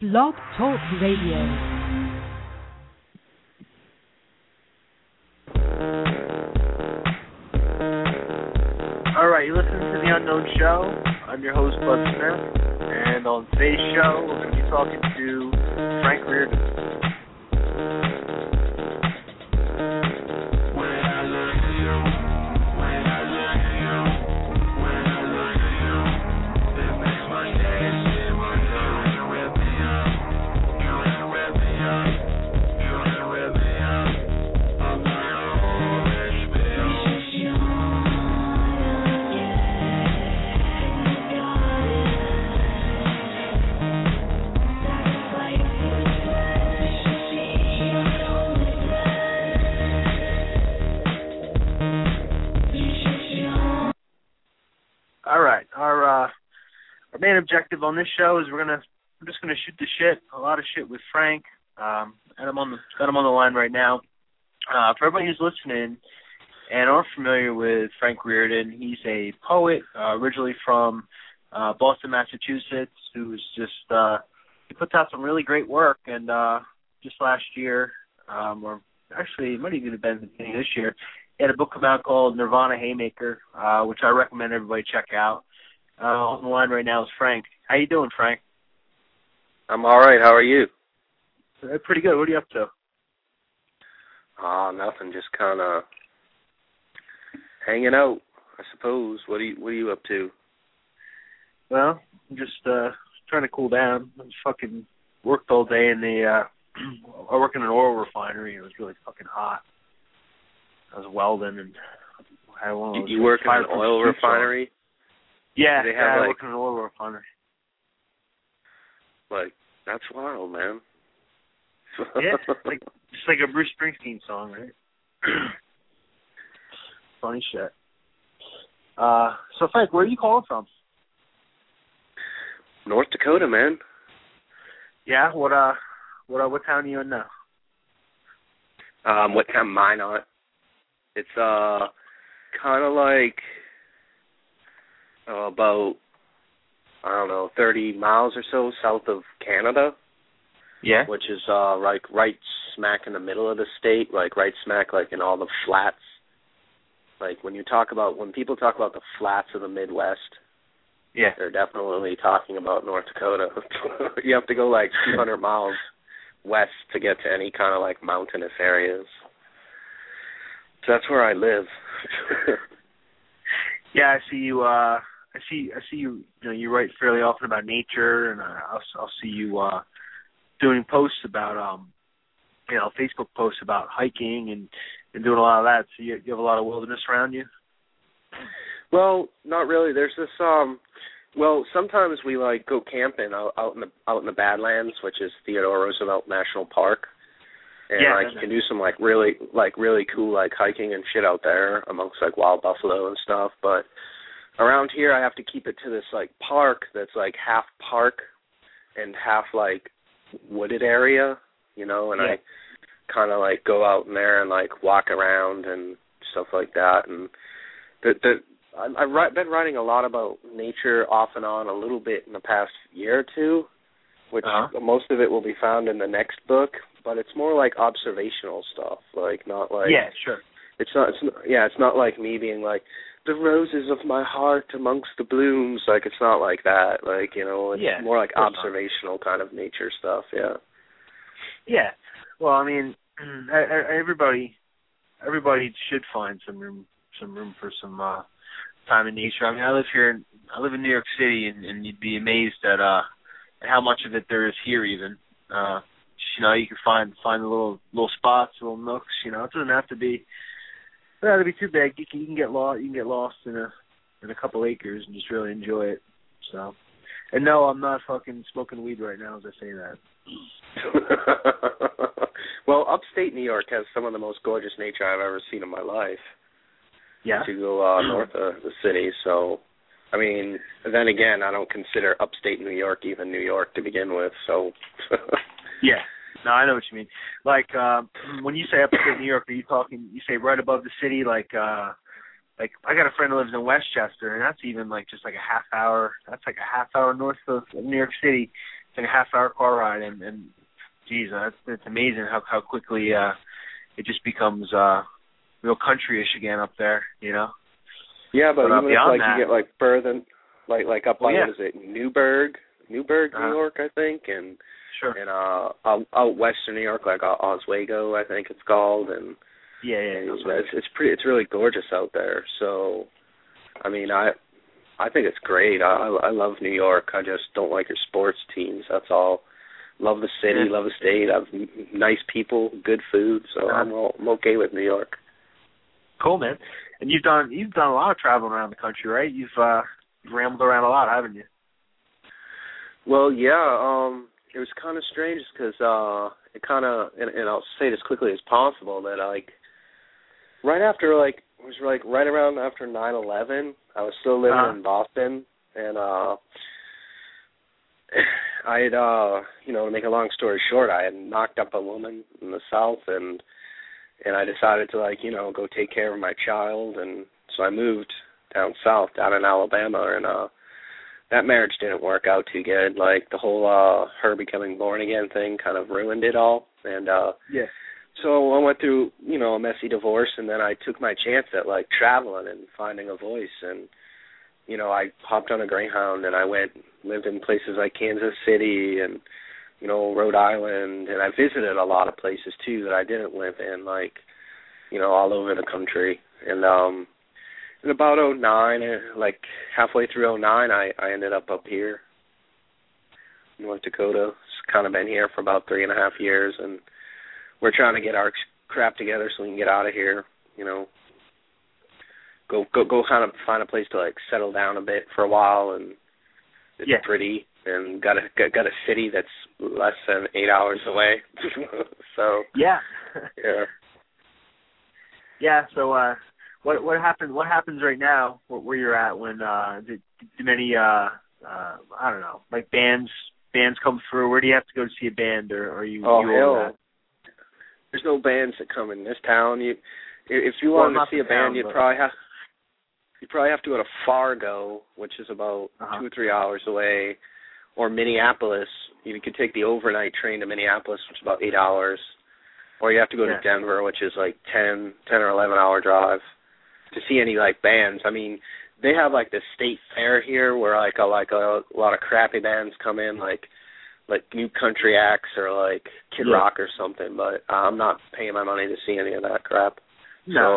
Blog Talk Radio. All right, you're listening to The Unknown Show. I'm your host, Bud Smith, and on today's show, we're going to be talking to Frank Reardon. Our main objective on this show is we're just gonna shoot the shit, a lot of shit with Frank. Got him on the line right now. For everybody who's listening and aren't familiar with Frank Reardon, he's a poet originally from Boston, Massachusetts, who's just he puts out some really great work. And just last year, or actually it might even have been the beginning of this year, he had a book come out called Nirvana Haymaker, which I recommend everybody check out. On the line right now is Frank. How you doing, Frank? I'm all right. How are you? Pretty good. What are you up to? Nothing. Just kind of hanging out, I suppose. What are you up to? Well, I'm just trying to cool down. I fucking worked all day in the. I work in an oil refinery. It was really fucking hot. I was welding and I had one of those. You work in an oil refinery? Yeah, I work in an oil refinery. Like, that's wild, man. Yeah, just like a Bruce Springsteen song, right? Funny shit. So, Frank, where are you calling from? North Dakota, man. Yeah, what town are you in now? What town am I not? It's kind of like about, I don't know, 30 miles or so south of Canada. Yeah. Which is like right smack in the middle of the state, like right smack like in all the flats. Like when people talk about the flats of the Midwest, yeah, they're definitely talking about North Dakota. You have to go like 200 miles west to get to any kind of like mountainous areas. So that's where I live. Yeah, I see you. I see you. You know, you write fairly often about nature, and I'll see you doing posts about Facebook posts about hiking and doing a lot of that. So you have a lot of wilderness around you. Well, not really. There's this. Well, sometimes we like go camping out in the Badlands, which is Theodore Roosevelt National Park, and you can do some really cool like hiking and shit out there amongst like wild buffalo and stuff, but around here, I have to keep it to this, like, park that's, like, half park and half, like, wooded area, you know, and I kind of, like, go out in there and, like, walk around and stuff like that. And I've been writing a lot about nature off and on a little bit in the past year or two, which most of it will be found in the next book, but it's more, like, observational stuff, like, not, like... Yeah, sure. It's not like me being, like, the roses of my heart amongst the blooms. Like, it's not like that. Like, you know, it's more like observational kind of nature stuff, yeah. Yeah. Well, I mean, everybody should find some room for some time in nature. I mean, I live in New York City, and you'd be amazed at how much of it there is here even. You know, you can find the little spots, little nooks, you know. It doesn't have to be too big. You can get lost. You can get lost in a couple acres and just really enjoy it. So, and no, I'm not fucking smoking weed right now as I say that. Well, upstate New York has some of the most gorgeous nature I've ever seen in my life. Yeah. To go north of the city, so I mean, then again, I don't consider upstate New York even New York to begin with. So. Yeah. No, I know what you mean. Like, when you say upstate New York, are you talking, you say right above the city, like I got a friend who lives in Westchester, and that's even like just like a half hour, that's like a half hour north of New York City. like a half-hour car ride, and geez, it's amazing how quickly it just becomes real country-ish again up there, you know. Yeah, but even if like that, you get like further, like up by yeah. what is it, Newburgh, New York, I think, and sure, and out western New York, like Oswego, I think it's called, and yeah, it's really gorgeous out there. So, I mean, I think it's great. I love New York. I just don't like your sports teams. That's all. Love the city, love the state. I have nice people, good food, so I'm okay with New York. Cool, man. And you've done a lot of traveling around the country, right? You've rambled around a lot, haven't you? Well, yeah. It was kind of strange because it kind of, and I'll say it as quickly as possible, that like right after like it was like right around after 9/11, I was still living in Boston, and I had to make a long story short, I had knocked up a woman in the South, and I decided to go take care of my child, and so I moved down south, down in Alabama, and that marriage didn't work out too good. Like the whole her becoming born again thing kind of ruined it all, and so I went through a messy divorce, and then I took my chance at like traveling and finding a voice, and I hopped on a Greyhound and I lived in places like Kansas City and Rhode Island, and I visited a lot of places too that I didn't live in, like all over the country. And in about 2009, like halfway through 2009, I ended up here in North Dakota. It's kind of been here for about 3.5 years, and we're trying to get our crap together so we can get out of here. Go kind of find a place to like settle down a bit for a while, and it's pretty, and got a city that's less than 8 hours away. So yeah. So what happens right now where you're at when do many I don't know, like bands come through? Where do you have to go to see a band, or are you? Hell, there's no bands that come in this town. If you wanted to see a band, you'd probably have to go to Fargo, which is about 2 or 3 hours away, or Minneapolis. You could take the overnight train to Minneapolis, which is about 8 hours, or you have to go to Denver, which is like 10 or 11 hour drive to see any like bands. I mean, they have like the state fair here where like a lot of crappy bands come in, like new country acts or like Kid Rock or something, but I'm not paying my money to see any of that crap. No.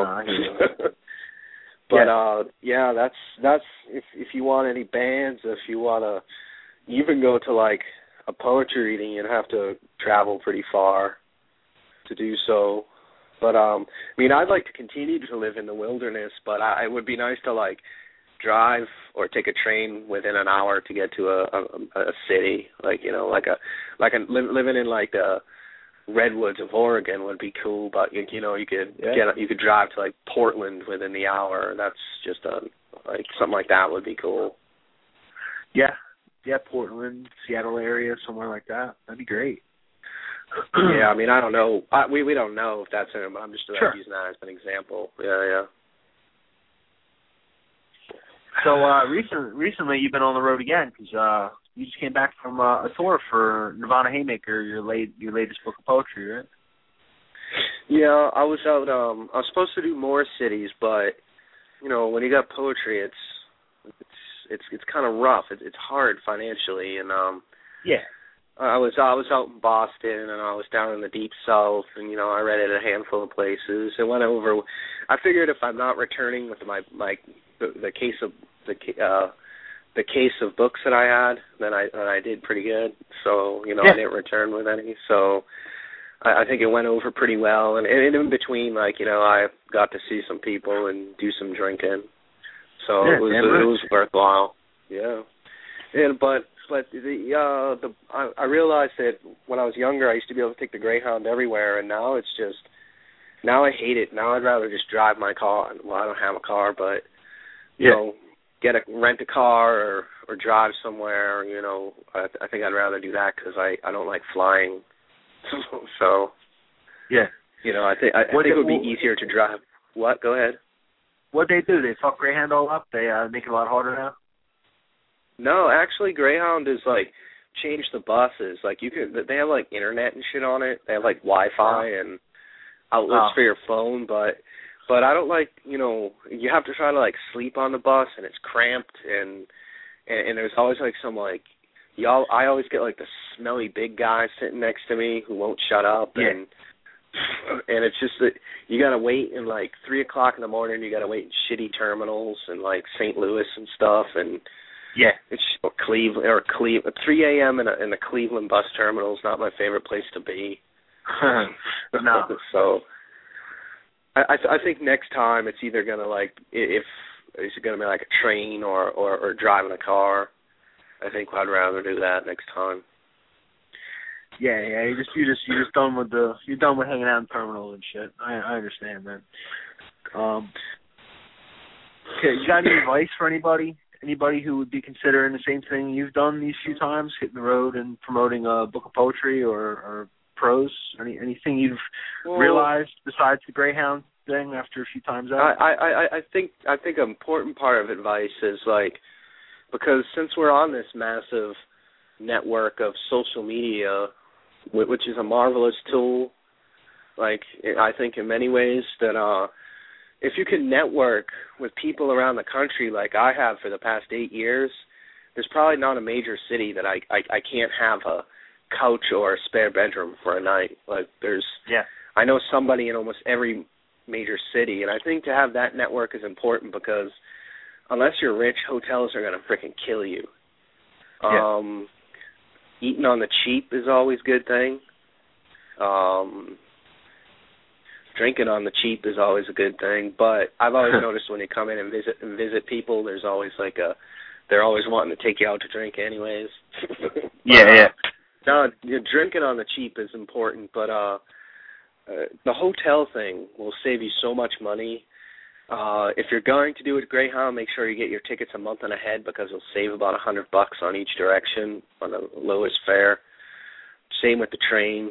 But that's if you want any bands, if you want to even go to like a poetry reading, you'd have to travel pretty far to do so. But I mean, I'd like to continue to live in the wilderness, but it would be nice to like drive or take a train within an hour to get to a city, like living in like the redwoods of Oregon would be cool, but you could drive to like Portland within the hour. That's just something like that would be cool. Yeah, Portland, Seattle area, somewhere like that. That'd be great. Yeah, I mean, I don't know. We don't know if that's in, but I'm just using that as an example. Yeah. So recently you've been on the road again because you just came back from a tour for Nirvana Haymaker, your latest book of poetry, right? Yeah, I was out. I was supposed to do more cities, but when you got poetry, it's kind of rough. It's hard financially, and I was out in Boston, and I was down in the Deep South, and I read at a handful of places. It went over. I figured if I'm not returning with the case of books that I had, then I did pretty good. So I didn't return with any. So I think it went over pretty well. And in between, I got to see some people and do some drinking. So it was worthwhile. Yeah. But I realized that when I was younger, I used to be able to take the Greyhound everywhere, and now I hate it. Now I'd rather just drive my car. Well, I don't have a car, but rent a car or drive somewhere. I think I'd rather do that because I don't like flying. So I think it would be easier to drive. What? Go ahead. What they do? They fuck Greyhound all up? They make it a lot harder now? No, actually, Greyhound is like change the buses. Like they have like internet and shit on it. They have like Wi-Fi and outlets for your phone, but I don't like, you have to try to like sleep on the bus and it's cramped and there's always like some like I always get like the smelly big guy sitting next to me who won't shut up and it's just that you gotta wait in like 3:00 in the morning. You gotta wait in shitty terminals in like St. Louis and stuff and it's Cleveland 3 a.m. in the Cleveland bus terminal is not my favorite place to be. No. So I think next time it's either gonna like if it's gonna be like a train or driving a car. I think I'd rather do that next time. Yeah. You're just done with you're done with hanging out in terminals and shit. I understand that. Okay, you got any advice for anybody? Anybody who would be considering the same thing you've done these few times, hitting the road and promoting a book of poetry or prose? Anything you've realized besides the Greyhound thing after a few times out? I think an important part of advice is like, because since we're on this massive network of social media, which is a marvelous tool, like I think in many ways that if you can network with people around the country like I have for the past 8 years, there's probably not a major city that I can't have a couch or a spare bedroom for a night. Like I know somebody in almost every major city, and I think to have that network is important because unless you're rich, hotels are going to freaking kill you. Eating on the cheap is always a good thing. Drinking on the cheap is always a good thing, but I've always noticed when you come in and visit people, there's always like they're always wanting to take you out to drink anyways. No, drinking on the cheap is important, but the hotel thing will save you so much money. If you're going to do it Greyhound, make sure you get your tickets a month ahead because it'll save about $100 on each direction on the lowest fare. Same with the train.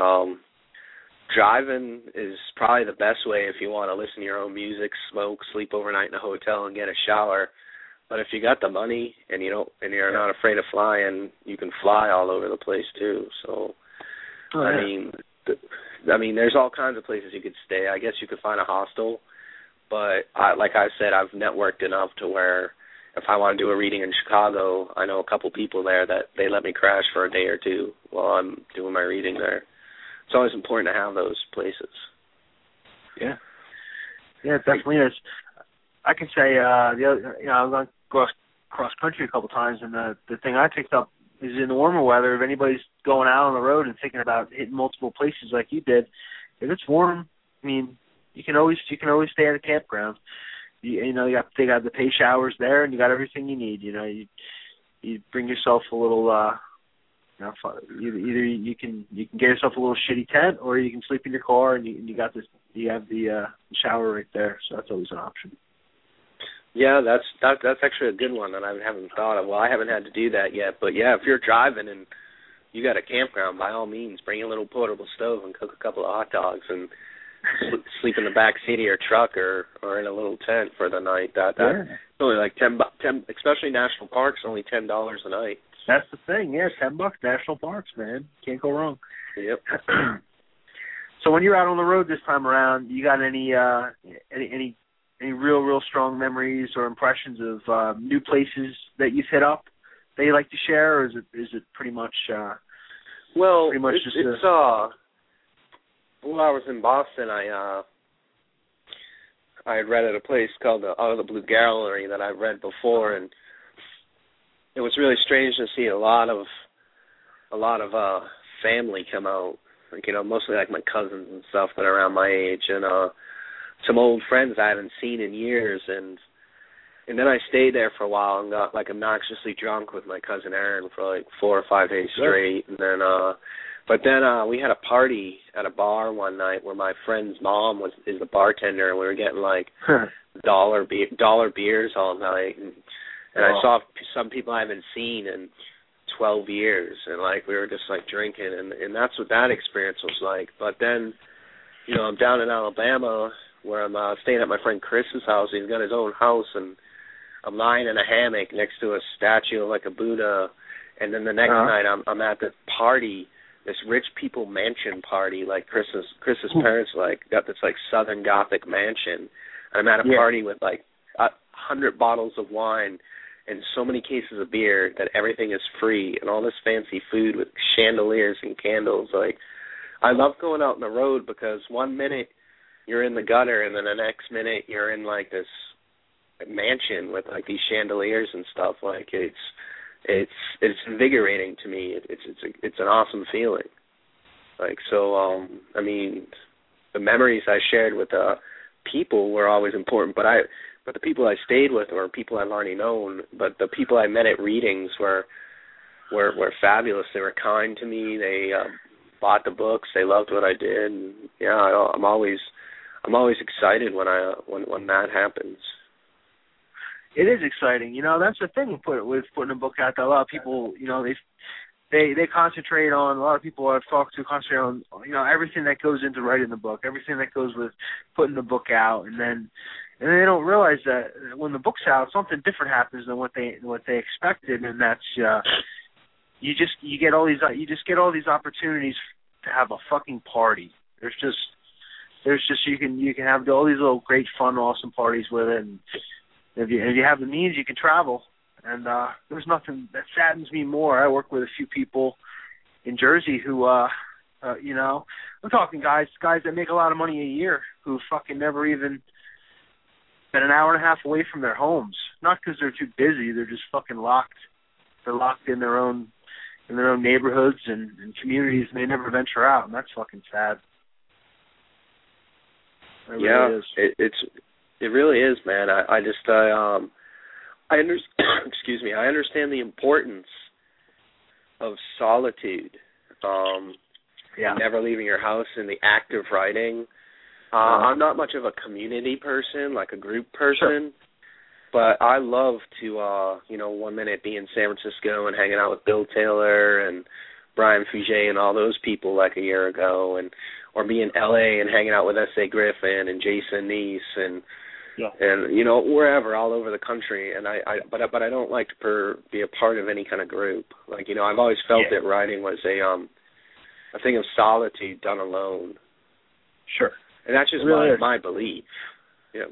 Driving is probably the best way if you want to listen to your own music, smoke, sleep overnight in a hotel, and get a shower. But if you got the money and you're not afraid of flying, you can fly all over the place too. So, I mean, there's all kinds of places you could stay. I guess you could find a hostel, but like I said, I've networked enough to where if I want to do a reading in Chicago, I know a couple people there that they let me crash for a day or two while I'm doing my reading there. It's always important to have those places. Yeah, it definitely is. I can say I've gone cross country a couple times, and the thing I picked up is in the warmer weather, if anybody's going out on the road and thinking about hitting multiple places like you did, if it's warm, I mean, you can always stay at a campground. They got the pay showers there, and you got everything you need. You bring yourself a little. Either you can get yourself a little shitty tent, or you can sleep in your car, and you have the shower right there. So that's always an option. Yeah, that's actually a good one that I haven't thought of. Well, I haven't had to do that yet, but yeah, if you're driving and you got a campground, by all means, bring a little portable stove and cook a couple of hot dogs and sleep in the back seat of your truck or in a little tent for the night. That's only like $10, especially national parks, only $10 a night. That's the thing, yeah, $10 national parks, man. Can't go wrong. Yep. So when you're out on the road this time around, you got any real strong memories or impressions of new places that you've hit up that you like to share, or is it pretty much when I was in Boston, I had read at a place called the Blue Gallery that I've read before, and it was really strange to see a lot of family come out, like, mostly like my cousins and stuff that are around my age, and some old friends I haven't seen in years, and then I stayed there for a while and got like obnoxiously drunk with my cousin Aaron for like 4 or 5 days straight, and then we had a party at a bar one night where my friend's mom is the bartender, and we were getting like dollar beers all night, and I saw some people I haven't seen in 12 years, and like we were just like drinking, and that's what that experience was like. But then, I'm down in Alabama where I'm staying at my friend Chris's house. He's got his own house, and I'm lying in a hammock next to a statue of like a Buddha, And then the next night I'm at this party, this rich people mansion party, like Chris's parents got this Southern Gothic mansion. And I'm at a party with 100 bottles of wine and so many cases of beer that everything is free and all this fancy food with chandeliers and candles. I love going out on the road because one minute you're in the gutter and then the next minute you're in this mansion with these chandeliers and stuff. It's invigorating to me. It's an awesome feeling. I mean, the memories I shared with people were always important, but the people I stayed with were people I've already known. But the people I met at readings were fabulous. They were kind to me. They bought the books. They loved what I did. And I'm always excited when that happens. It is exciting. That's the thing with putting a book out. That a lot of people, they concentrate on. A lot of people I've talked to concentrate on, everything that goes into writing the book, everything that goes with putting the book out, and then they don't realize that when the book's out, something different happens than what they expected, and that's you get all these opportunities to have a fucking party. There's just you can have all these little great fun, awesome parties with it, and if you have the means, you can travel. And there's nothing that saddens me more. I work with a few people in Jersey who, I'm talking guys that make a lot of money a year who fucking never even been an hour and a half away from their homes. Not because they're too busy. They're just fucking locked. They're locked in their own neighborhoods and communities, and they never venture out. And that's fucking sad. It really is. It really is, man. I excuse me. I understand the importance of solitude. Never leaving your house in the act of writing. I'm not much of a community person, like a group person, but I love to, one minute be in San Francisco and hanging out with Bill Taylor and Brian Fugé and all those people like a year ago, or be in L.A. and hanging out with S.A. Griffin and Jason Neese and wherever, all over the country. And but I don't like to be a part of any kind of group. I've always felt that writing was a thing of solitude done alone. Sure. And that's just my belief. I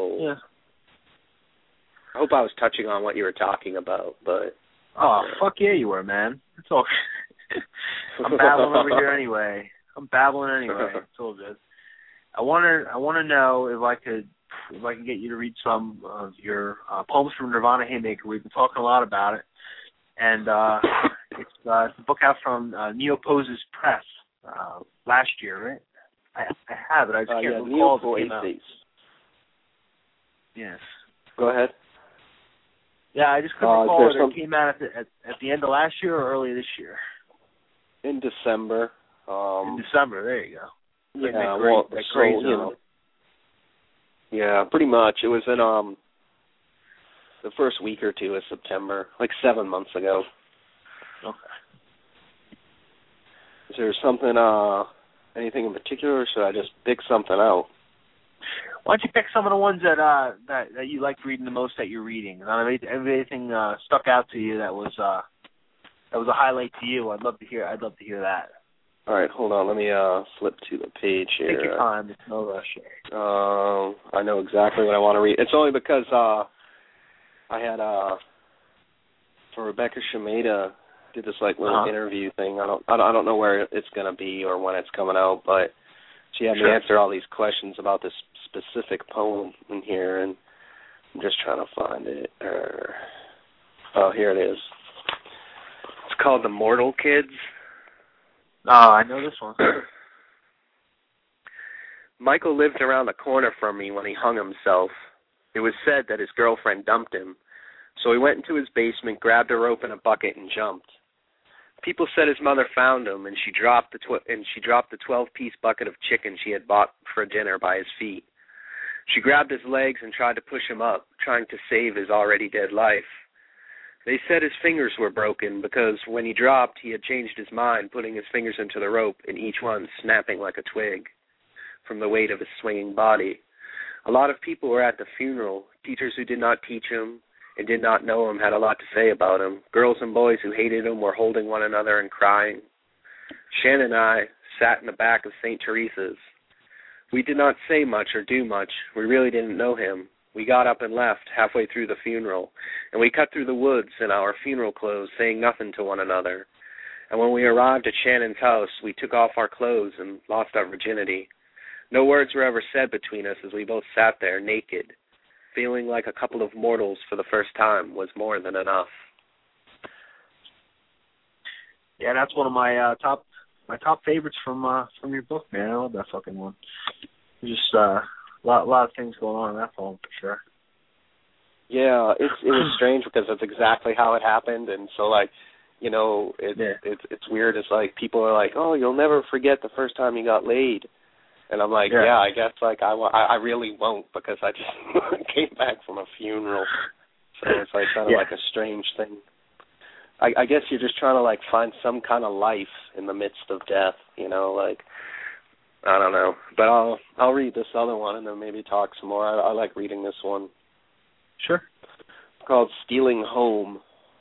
hope I was touching on what you were talking about, but fuck yeah, you were, man. It's all. I'm babbling over here anyway. It's all good. I want to know if I can get you to read some of your poems from Nirvana Haymaker. We've been talking a lot about it, and it's a book out from Neoposes Press last year, right? I have it. I just can't recall the name out. Yes. Go ahead. Yeah, I just couldn't recall whether it came out at the end of last year or early this year. In December. In December, there you go. Yeah, pretty much. It was in the first week or two of September, 7 months ago. Okay. Is there something, anything in particular, or should I just pick something out? Why don't you pick some of the ones that you liked reading the most that you're reading? If anything stuck out to you that was a highlight to you, I'd love to hear that. All right, hold on. Let me flip to the page here. Take your time. It's no rush. I know exactly what I want to read. It's only because I had for Rebecca Shimada did this little interview thing. I don't know where it's going to be or when it's coming out, but she had me answer all these questions about this specific poem in here, and I'm just trying to find it. Here it is. It's called The Mortal Kids. Oh, I know this one. Michael lived around the corner from me when he hung himself. It was said that his girlfriend dumped him, so he went into his basement, grabbed a rope and a bucket, and jumped. People said his mother found him, and she dropped the 12-piece bucket of chicken she had bought for dinner by his feet. She grabbed his legs and tried to push him up, trying to save his already dead life. They said his fingers were broken because when he dropped, he had changed his mind, putting his fingers into the rope, and each one snapping like a twig from the weight of his swinging body. A lot of people were at the funeral, teachers who did not teach him, and did not know him had a lot to say about him. Girls and boys who hated him were holding one another and crying. Shannon and I sat in the back of St. Teresa's. We did not say much or do much. We really didn't know him. We got up and left halfway through the funeral, and we cut through the woods in our funeral clothes, saying nothing to one another. And when we arrived at Shannon's house, we took off our clothes and lost our virginity. No words were ever said between us as we both sat there naked. Feeling like a couple of mortals for the first time was more than enough. Yeah, that's one of my top favorites from your book, man. I love that fucking one. Just a lot of things going on in that poem for sure. Yeah, it was strange because that's exactly how it happened, and so like, you know, it's weird. It's like people are like, oh, you'll never forget the first time you got laid. And I'm like, yeah, I guess like I really won't because I just came back from a funeral. So it's like kind of like a strange thing. I guess you're just trying to like find some kind of life in the midst of death, you know, like I don't know. But I'll read this other one and then maybe talk some more. I like reading this one. Sure. It's called Stealing Home.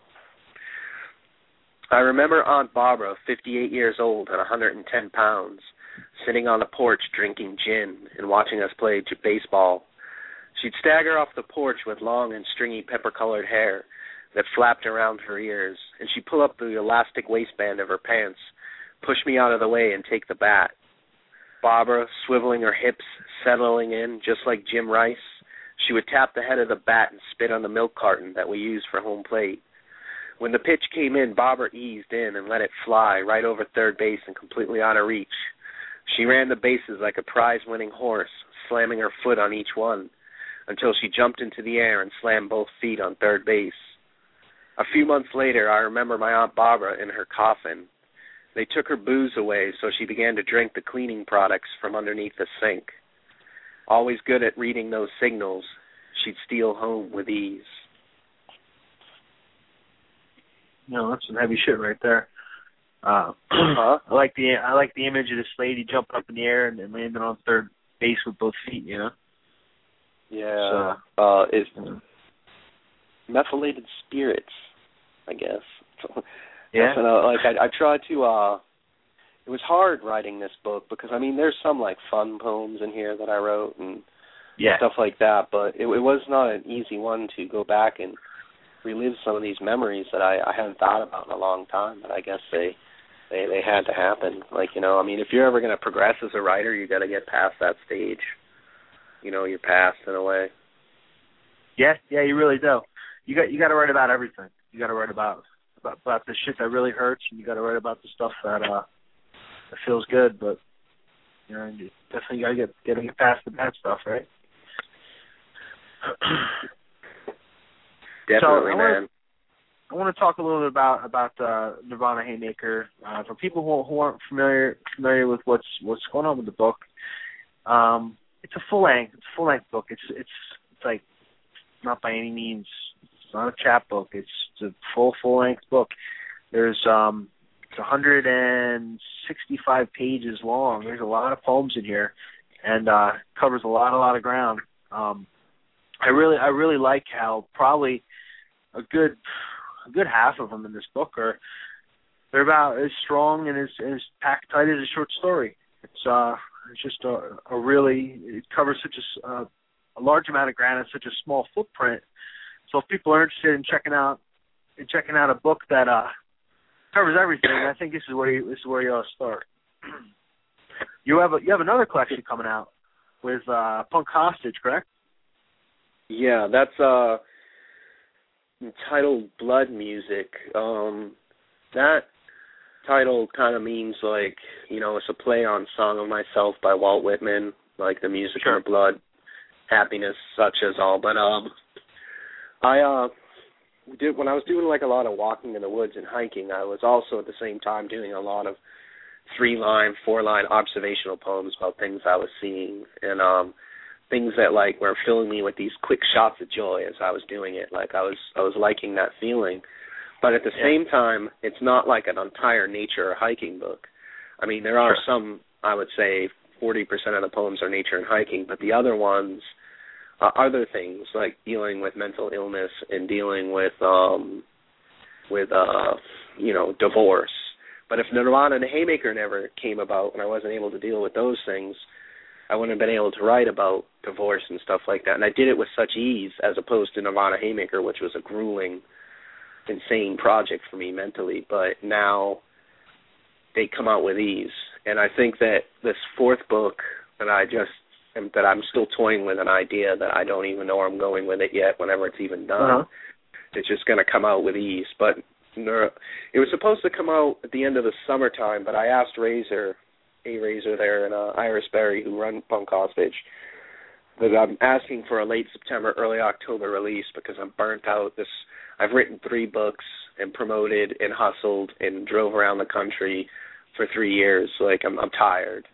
I remember Aunt Barbara, 58 years old and 110 pounds, sitting on the porch drinking gin and watching us play baseball. She'd stagger off the porch with long and stringy pepper-colored hair that flapped around her ears, and she'd pull up the elastic waistband of her pants, push me out of the way, and take the bat. Barbara, swiveling her hips, settling in, just like Jim Rice, she would tap the head of the bat and spit on the milk carton that we used for home plate. When the pitch came in, Barbara eased in and let it fly right over third base and completely out of reach. She ran the bases like a prize-winning horse, slamming her foot on each one, until she jumped into the air and slammed both feet on third base. A few months later, I remember my Aunt Barbara in her coffin. They took her booze away, so she began to drink the cleaning products from underneath the sink. Always good at reading those signals, she'd steal home with ease. No, that's some heavy shit right there. I like the image of this lady jumping up in the air and landing on third base with both feet, you know? Yeah. It's methylated spirits, I guess. Yeah. I tried to. It was hard writing this book because I mean, there's some like fun poems in here that I wrote and stuff like that, but it was not an easy one to go back and relive some of these memories that I hadn't thought about in a long time. But I guess they had to happen. Like, you know, I mean, if you're ever going to progress as a writer, you got to get past that stage. You know, you're past in a way. Yeah, you really do. You got to write about everything. You got to write about the shit that really hurts, and you got to write about the stuff that feels good. But you know, you definitely got to get past the bad stuff, right? Definitely, man. I want to talk a little bit about Nirvana Haymaker. For people who aren't familiar with what's going on with the book, it's a full length book. It's like not by any means. It's not a chapbook. It's a full length book. There's it's 165 pages long. There's a lot of poems in here, and covers a lot of ground. I really like how probably a good half of them in this book they're about as strong and as packed tight as a short story. It's just a really, it covers such a large amount of ground and such a small footprint. So if people are interested in checking out a book that covers everything, I think this is where you ought to start. You have another collection coming out with Punk Hostage, correct? Yeah, that's entitled Blood Music. That title kind of means like, you know, it's a play on Song of Myself by Walt Whitman, like the music of blood, happiness, such as all. But when I was doing like a lot of walking in the woods and hiking, I was also at the same time doing a lot of 3-line, 4-line observational poems about things I was seeing and things that like were filling me with these quick shots of joy as I was doing it. Like I was liking that feeling. But at the same time, it's not like an entire nature or hiking book. I mean, there are some, I would say, 40% of the poems are nature and hiking, but the other ones other things like dealing with mental illness and dealing with divorce. But if Nirvana and Haymaker never came about and I wasn't able to deal with those things, I wouldn't have been able to write about divorce and stuff like that. And I did it with such ease as opposed to Nirvana Haymaker, which was a grueling, insane project for me mentally. But now they come out with ease. And I think that this fourth book that I'm still toying with an idea that I don't even know where I'm going with it yet whenever it's even done. It's just going to come out with ease. But it was supposed to come out at the end of the summertime, but I asked Razor there and Iris Berry, who run Punk Hostage, that I'm asking for a late September, early October release because I'm burnt out. I've written 3 books and promoted and hustled and drove around the country for 3 years. Like I'm tired.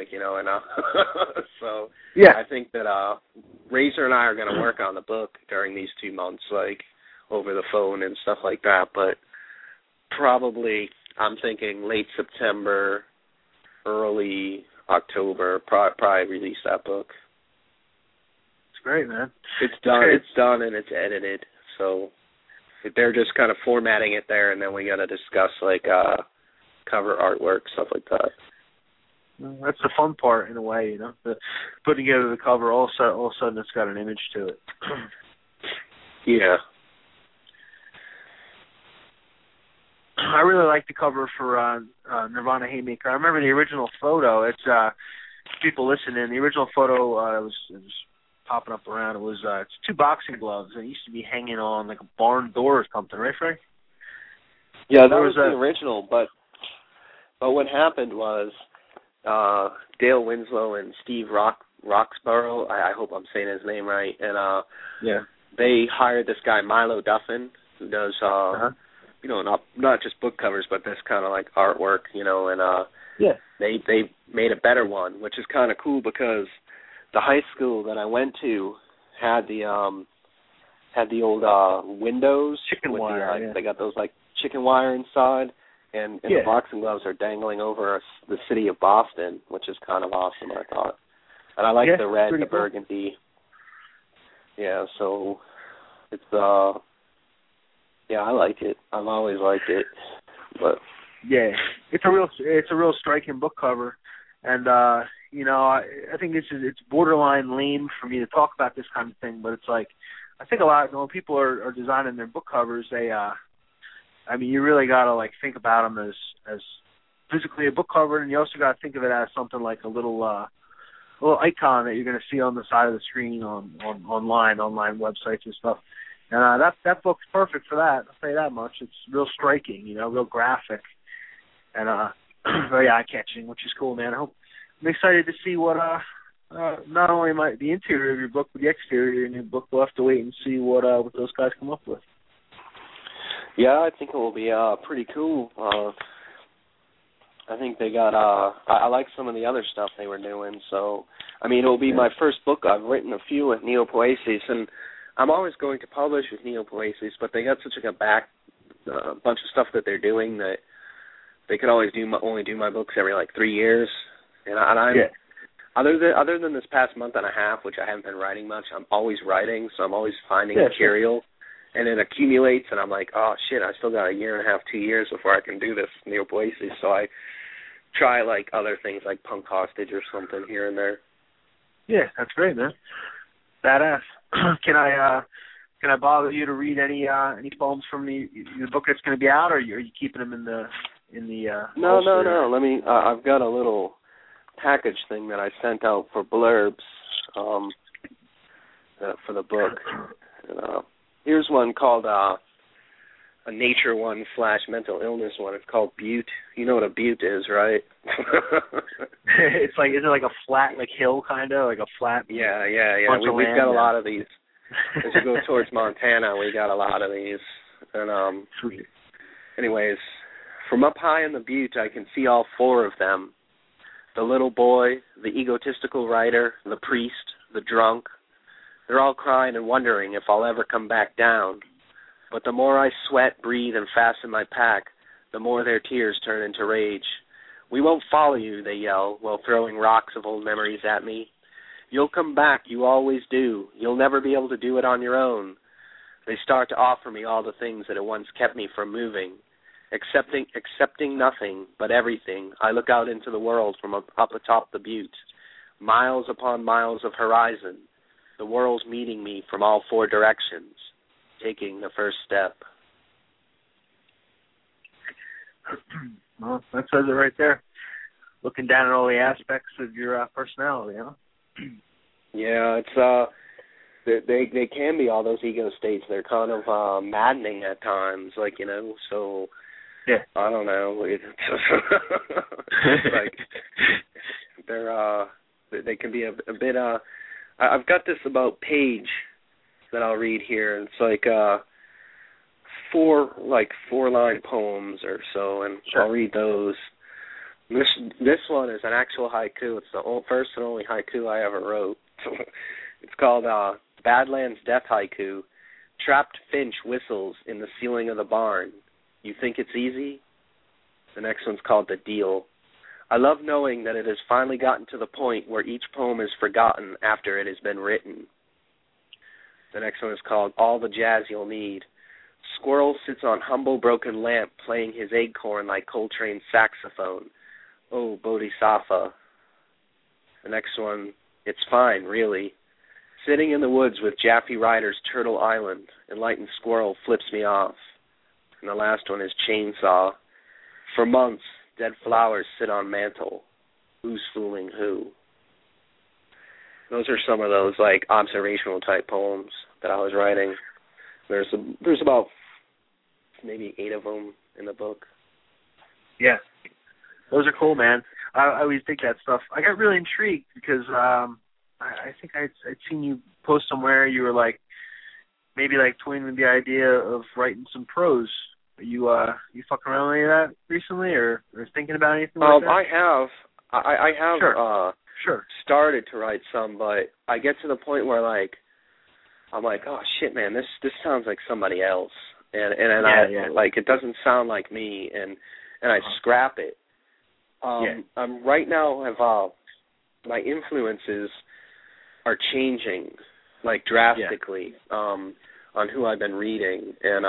So yeah. I think that Razor and I are going to work on the book during these 2 months, like over the phone and stuff like that. But probably I'm thinking late September, early October, probably release that book. It's great, man. It's done. It's done and it's edited. So they're just kind of formatting it there, and then we got to discuss like cover artwork, stuff like that. That's the fun part in a way, the putting together the cover. All of a sudden, it's got an image to it. Yeah. I really like the cover for Nirvana Haymaker. I remember the original photo. It's people listening. The original photo it was popping up around. It was it's 2 boxing gloves. It used to be hanging on like a barn door or something, right, Frank? Yeah, that was the original. But what happened was Dale Winslow and Steve Roxborough. I hope I'm saying his name right. And they hired this guy Milo Duffin, who does not just book covers, but this kind of like artwork, and they made a better one, which is kind of cool because the high school that I went to had the old windows chicken with wire. They got those like chicken wire inside, and the boxing gloves are dangling over the city of Boston, which is kind of awesome, I thought. And I like the red, the burgundy. Yeah, so it's I like it. I've always liked it, but it's a real striking book cover, and I think it's borderline lame for me to talk about this kind of thing, but it's like I think a lot when people are designing their book covers, they you really gotta like think about them as physically a book cover, and you also gotta think of it as something like a little icon that you're gonna see on the side of the screen on online websites and stuff. And that book's perfect for that. I'll say that much. It's real striking, real graphic, and very eye-catching, which is cool, man. I'm excited to see what not only the interior of your book, but the exterior of your book. We'll have to wait and see what those guys come up with. Yeah, I think it will be pretty cool. I think they got. I like some of the other stuff they were doing. So, it'll be my first book. I've written a few with Neo Poesis, and I'm always going to publish with Neo Poesis, but they got such a bunch of stuff that they're doing that they could always only do my books every like 3 years. And I'm other than this past month and a half, which I haven't been writing much, I'm always writing, so I'm always finding material, and it accumulates, and I'm like, oh shit, I still got 1.5 years, 2 years before I can do this Neo Poesis. So I try like other things like Punk Hostage or something here and there. Yeah, that's great, man. Badass. Can I bother you to read any poems from the book that's going to be out, or are you keeping them in the No. Let me. I've got a little package thing that I sent out for blurbs for the book. And, here's one called a nature one / mental illness one. It's called Butte. You know what a butte is, right? It's like, is it like a flat, like hill kind of, like a flat? Yeah. We've got a lot of these. As you go towards Montana, we got a lot of these. And sweet. Anyways, from up high in the butte, I can see all 4 of them: the little boy, the egotistical writer, the priest, the drunk. They're all crying and wondering if I'll ever come back down. But the more I sweat, breathe, and fasten my pack, the more their tears turn into rage. We won't follow you, they yell, while throwing rocks of old memories at me. You'll come back, you always do. You'll never be able to do it on your own. They start to offer me all the things that had once kept me from moving. Accepting nothing, but everything. I look out into the world from up atop the butte. Miles upon miles of horizon. The world's meeting me from all four directions. Taking the first step. Well, that says it right there. Looking down at all the aspects of your personality, huh? Yeah, it's they can be all those ego states. They're kind of maddening at times, like, you know. So yeah, I don't know. Like they can be a bit. I've got this about Paige that I'll read here. It's like 4-line poems or so, and sure. I'll read those. This one is an actual haiku. It's the first and only haiku I ever wrote. It's called Badlands Death Haiku. Trapped finch whistles in the ceiling of the barn. You think it's easy? The next one's called The Deal. I love knowing that it has finally gotten to the point where each poem is forgotten after it has been written. The next one is called All the Jazz You'll Need. Squirrel sits on humble broken lamp playing his acorn like Coltrane's saxophone. Oh, Bodhisattva. The next one, It's Fine, Really. Sitting in the woods with Jaffe Ryder's Turtle Island, Enlightened Squirrel flips me off. And the last one is Chainsaw. For months, dead flowers sit on mantle. Who's fooling who? Those are some of those, like, observational type poems that I was writing. There's about maybe 8 of them in the book. Yeah. Those are cool, man. I always think that stuff. I got really intrigued because I think I'd seen you post somewhere. You were like, maybe like toying with the idea of writing some prose. Are you fucking around with any of that recently, or thinking about anything like that? I have. I have sure. started to write some, but I get to the point where like I'm like, oh shit, man, this sounds like somebody else, and like it doesn't sound like me, and I scrap it. I'm right now have my influences are changing like drastically on who I've been reading, and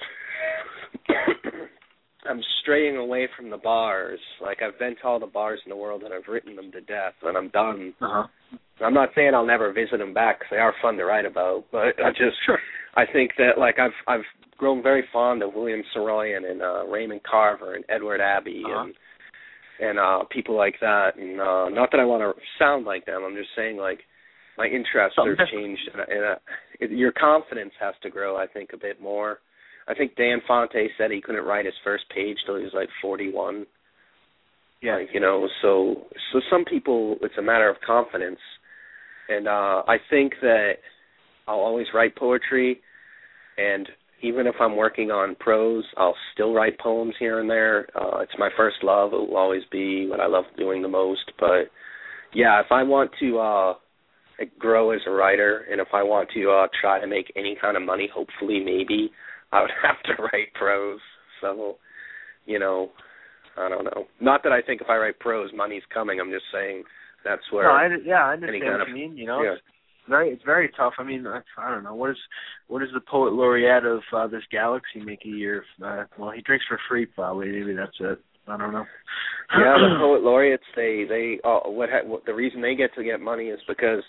I'm straying away from the bars. Like I've been to all the bars in the world and I've written them to death, and I'm done. I'm not saying I'll never visit them back because they are fun to write about, but I think that like I've grown very fond of William Saroyan and Raymond Carver and Edward Abbey and people like that. And not that I want to sound like them. I'm just saying like my interests have changed, and your confidence has to grow, I think, a bit more. I think Dan Fonte said he couldn't write his first page till he was like 41. Yeah, like, you know, so some people it's a matter of confidence, and I think that I'll always write poetry, and even if I'm working on prose, I'll still write poems here and there. It's my first love. It will always be what I love doing the most. But yeah, if I want to grow as a writer, and if I want to try to make any kind of money, hopefully, maybe, I would have to write prose. So, you know, I don't know. Not that I think if I write prose, money's coming. I'm just saying that's where. No, I understand what you mean. You know, it's very tough. I mean, I don't know. What does the poet laureate of this galaxy make a year? Well, he drinks for free, probably. Maybe that's it. I don't know. Yeah, the poet laureates, they the reason they get money is because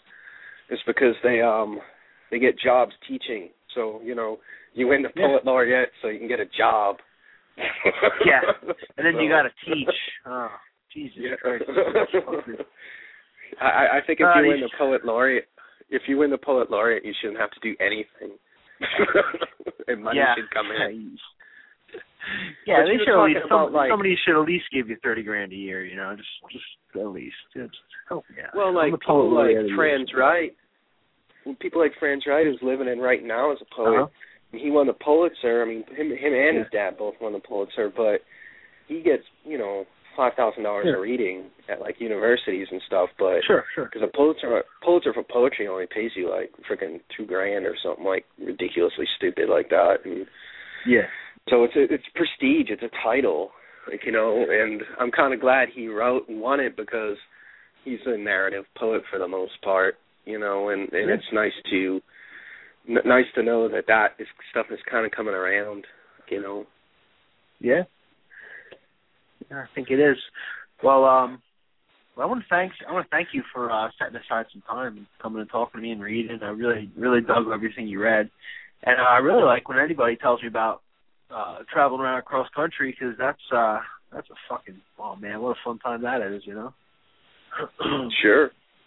they get jobs teaching. So, you know, you win the poet laureate so you can get a job. And then you got to teach. Oh, Jesus Christ. I think if you win the poet laureate, you shouldn't have to do anything. And money should come in. Yeah, they should at least somebody should at least give you $30,000 a year. You know, just at least. Well, like people like Franz Wright. People like Franz Wright, who's living in right now as a poet. He won the Pulitzer. I mean, him and his dad both won the Pulitzer, but he gets, you know, $5,000 a reading at like universities and stuff. But because a Pulitzer for poetry only pays you like freaking $2,000 or something like ridiculously stupid like that. And so it's prestige. It's a title, like, you know. And I'm kind of glad he wrote and won it because he's a narrative poet for the most part, you know, and it's nice to know that stuff is kind of coming around, you know. Yeah, I think it is. Well, I want to thank you for setting aside some time and coming and talking to me and reading. I really dug everything you read, and I really like when anybody tells me about traveling around across country, because that's a fucking, oh man, what a fun time that is, you know. Sure.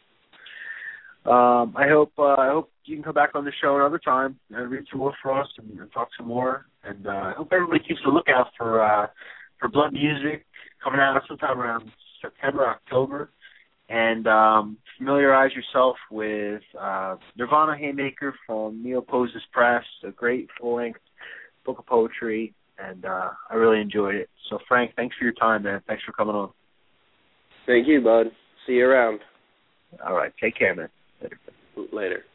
I hope you can come back on the show another time and read some more for us and talk some more. And I hope everybody keeps a lookout for Blood Music coming out sometime around September, October. And familiarize yourself with Nirvana Haymaker from Neil Poses Press, a great full-length book of poetry, and I really enjoyed it. So, Frank, thanks for your time, man. Thanks for coming on. Thank you, bud. See you around. All right. Take care, man. Later.